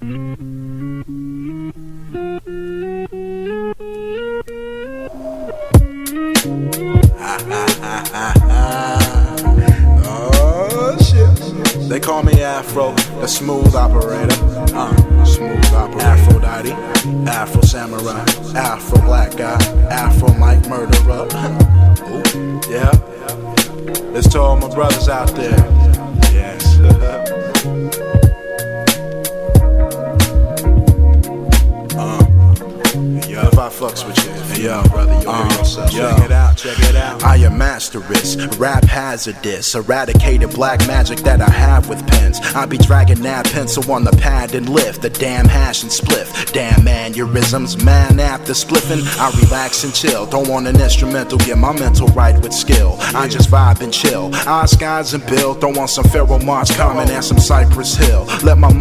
Oh shit. They call me Afro, the smooth operator. Smooth operator. Aphrodite, Afro samurai, Afro black guy, Afro mic murderer. Ooh, yeah. Let's to all my brothers out there. Yes. If I fucks with you, yo, brother, you hear yourself. Check it out, check it out. I am masterous, rap hazardous, eradicated black magic that I have with pens. I be dragging that pencil on the pad and lift the damn hash and spliff. Damn aneurysms, man after spliffing, I relax and chill. Don't want an instrumental, get my mental right with skill. I just vibe and chill, eyes, skies and build. Don't want some Pharaoh March coming and some Cypress Hill. Let my